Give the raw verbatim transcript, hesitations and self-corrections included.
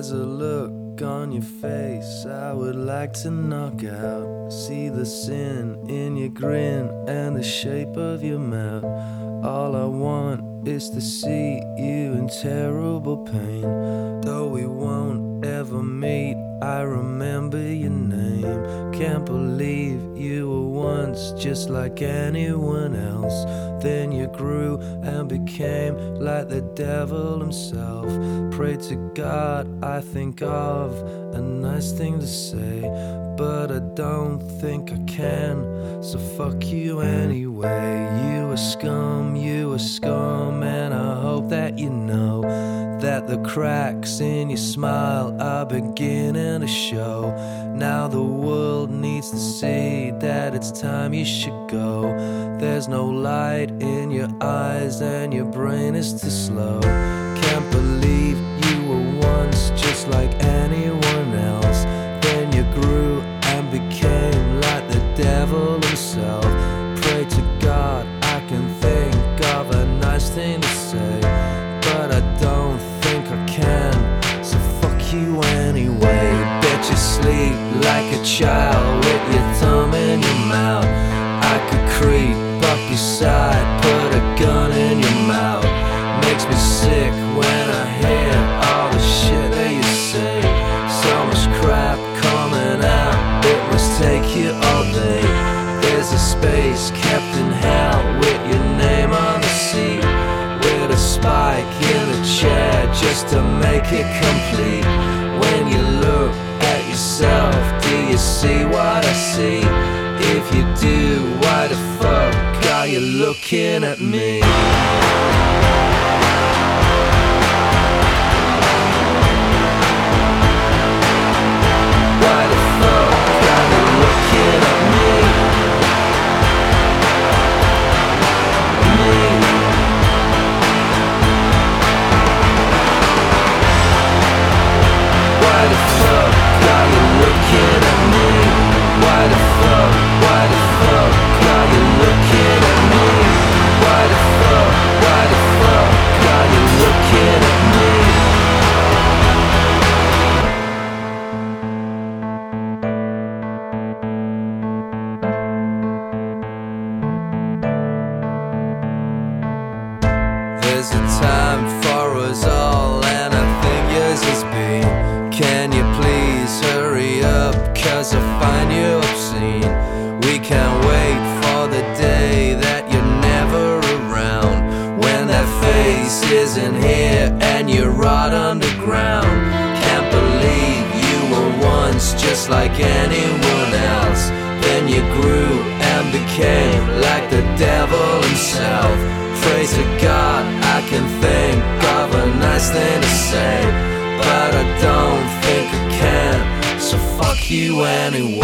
There's a look on your face I would like to knock out. See the sin in your grin and the shape of your mouth. All I want is to see you in terrible pain. Though we won't ever meet, I remember your name. Can't believe you were once just like anyone else. Then you grew and became like the devil himself. Pray to God, I think of a nice thing to say, but I don't think I can, so fuck you anyway. You a scum, you a scum, and I hope that you know that the cracks in your smile are beginning to show. Now the world needs to see that it's time you should go. There's no light in your eyes and your brain is too slow. Can't believe you were once just like anyone else. Then you grew and became like the devil himself. Pray to God I can think of a nice thing to say, but I don't think I can, so fuck you anyway. Bet you sleep like a child with your thumb in your mouth. I could creep up your side, put a gun in your mouth. Makes me sick when I hear all the shit that you say. So much crap coming out, it must take you all day. There's a space kept in hell with your name on the seat, with a spike in the chair just to make it complete. When you look at yourself, do you see what I see? If you do, why the fuck are you looking at me? Why the fuck are you looking at me? Me. Why the fuck are you looking at me? Why the fuck, why the fuck are you looking at me? Why the fuck, why the fuck are you looking at me? There's a time for us all, and I think yours has been. Can you please hurry up, cause I find you obscene. We can't wait for the day that you're never around, when that face isn't here and you're right underground. Can't believe you were once just like anyone else. Then you grew and became like the devil himself. Pray to God I can think of a nice thing to say, but I don't think I can, so fuck you anyway.